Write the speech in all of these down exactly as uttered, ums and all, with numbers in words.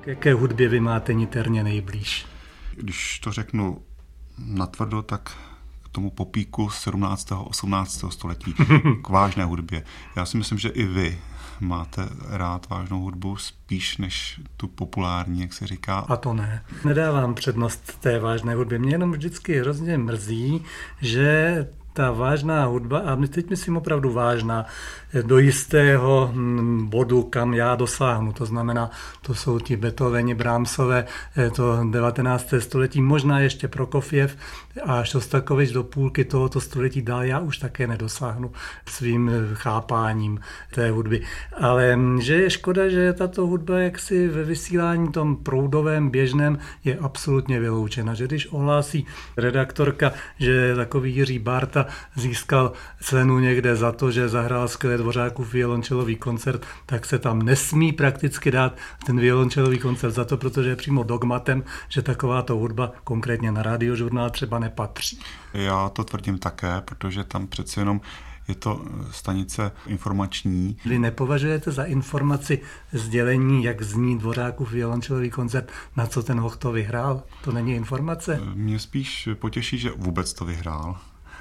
K jaké hudbě vy máte niterně nejblíž? Když to řeknu natvrdo, tak k tomu popíku z sedmnáctého osmnáctého století, k vážné hudbě. Já si myslím, že i vy máte rád vážnou hudbu spíš než tu populární, jak se říká. A to ne. Nedávám přednost té vážné hudbě. Mě jenom vždycky hrozně mrzí, že ta vážná hudba, a teď myslím opravdu vážná, do jistého bodu, kam já dosáhnu. To znamená, to jsou ti Beethoveni, Brahmsové, to devatenácté století, možná ještě Prokofjev a Šostakovič do půlky tohoto století dál já už také nedosáhnu svým chápáním té hudby. Ale že je škoda, že tato hudba jaksi ve vysílání tom proudovém, běžném je absolutně vyloučena. Že když ohlásí redaktorka, že takový Jiří Bárta získal cenu někde za to, že zahrál skvěle Dvořákův violončelový koncert, tak se tam nesmí prakticky dát ten violončelový koncert za to, protože je přímo dogmatem, že takováto hudba konkrétně na Radiožurnál třeba nepatří. Já to tvrdím také, protože tam přece jenom je to stanice informační. Vy nepovažujete za informaci sdělení, jak zní Dvořákův violončelový koncert, na co ten hoch to vyhrál? To není informace? Mě spíš potěší, že vůbec to vyhrál.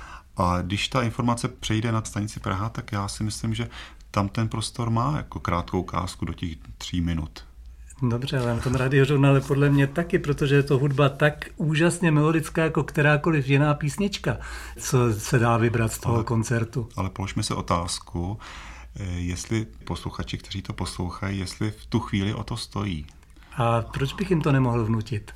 A když ta informace přejde na stanici Praha, tak já si myslím, že tam ten prostor má jako krátkou ukázku do těch tří minut. Dobře, ale na tom Radiožurnále podle mě taky, protože je to hudba tak úžasně melodická, jako kterákoliv jiná písnička, co se dá vybrat z toho ale, koncertu. Ale položme si otázku, jestli posluchači, kteří to poslouchají, jestli v tu chvíli o to stojí. A proč bych jim to nemohl vnutit?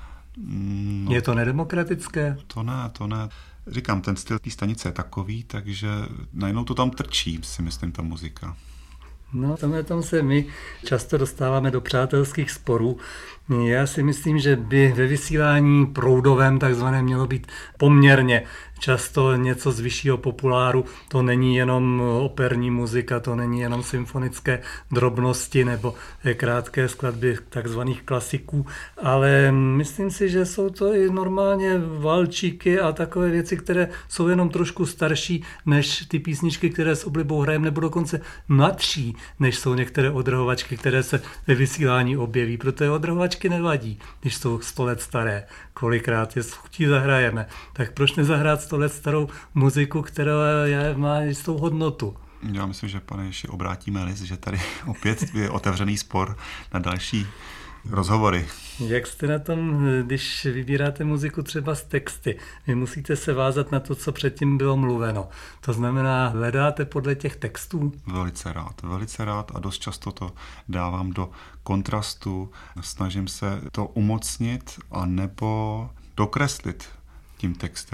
No, je to nedemokratické? To ne, to ne. Říkám, ten styl té stanice je takový, takže najednou to tam trčí, si myslím, ta muzika. No, tomhle tom se my často dostáváme do přátelských sporů. Já si myslím, že by ve vysílání proudovém takzvané mělo být poměrně často něco z vyššího populáru. To není jenom operní muzika, to není jenom symfonické drobnosti nebo krátké skladby takzvaných klasiků, ale myslím si, že jsou to i normálně valčíky a takové věci, které jsou jenom trošku starší než ty písničky, které s oblibou hrajeme, nebo dokonce mladší, než jsou některé odrhovačky, které se ve vysílání objeví. Protože odrhovačky nevadí, když jsou sto let staré. Kolikrát je s chutí zahrajeme. Tak proč nezahrát sto let starou muziku, která má jistou hodnotu? Já myslím, že, pane, ještě obrátíme list, že tady opět je otevřený spor na další rozhovory. Jak jste na tom, když vybíráte muziku třeba z texty? Vy musíte se vázat na to, co předtím bylo mluveno. To znamená, hledáte podle těch textů? Velice rád, velice rád a dost často to dávám do kontrastu. Snažím se to umocnit a nebo dokreslit tím textem.